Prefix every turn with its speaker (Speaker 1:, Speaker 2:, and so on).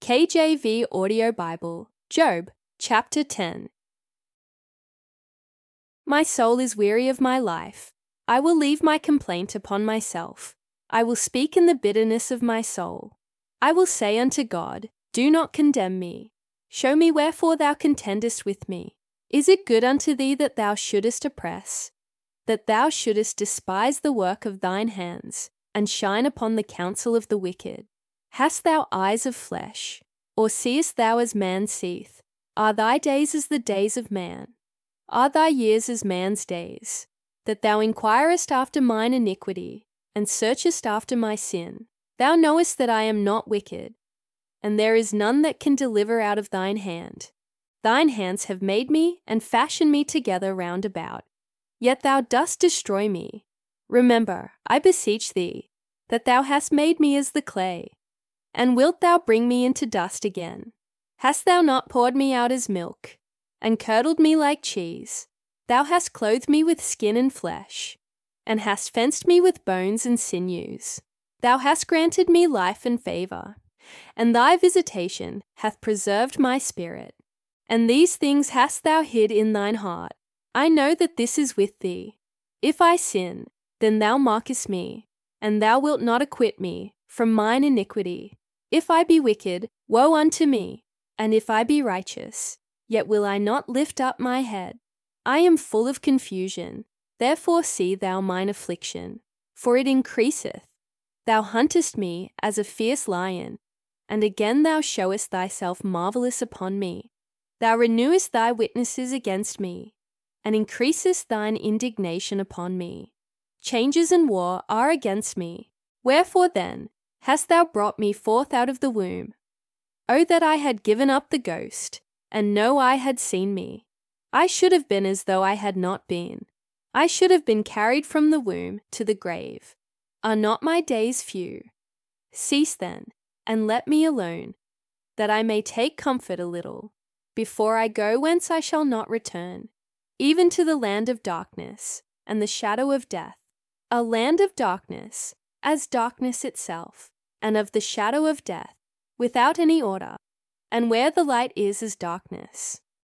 Speaker 1: KJV Audio Bible, Job, chapter 10. My soul is weary of my life. I will leave my complaint upon myself. I will speak in the bitterness of my soul. I will say unto God, do not condemn me. Show me wherefore thou contendest with me. Is it good unto thee that thou shouldest oppress, that thou shouldest despise the work of thine hands, and shine upon the counsel of the wicked? Hast thou eyes of flesh, or seest thou as man seeth? Are thy days as the days of man? Are thy years as man's days? That thou inquirest after mine iniquity, and searchest after my sin. Thou knowest that I am not wicked, and there is none that can deliver out of thine hand. Thine hands have made me and fashioned me together round about. Yet thou dost destroy me. Remember, I beseech thee, that thou hast made me as the clay. And wilt thou bring me into dust again? Hast thou not poured me out as milk, and curdled me like cheese? Thou hast clothed me with skin and flesh, and hast fenced me with bones and sinews. Thou hast granted me life and favour, and thy visitation hath preserved my spirit. And these things hast thou hid in thine heart. I know that this is with thee. If I sin, then thou mockest me, and thou wilt not acquit me from mine iniquity. If I be wicked, woe unto me, and if I be righteous, yet will I not lift up my head. I am full of confusion, therefore see thou mine affliction, for it increaseth. Thou huntest me as a fierce lion, and again thou showest thyself marvellous upon me. Thou renewest thy witnesses against me, and increasest thine indignation upon me. Changes and war are against me. Wherefore then hast thou brought me forth out of the womb? O that I had given up the ghost, and no eye had seen me. I should have been as though I had not been. I should have been carried from the womb to the grave. Are not my days few? Cease then, and let me alone, that I may take comfort a little, before I go whence I shall not return, even to the land of darkness and the shadow of death, a land of darkness, as darkness itself, and of the shadow of death, without any order, and where the light is as darkness.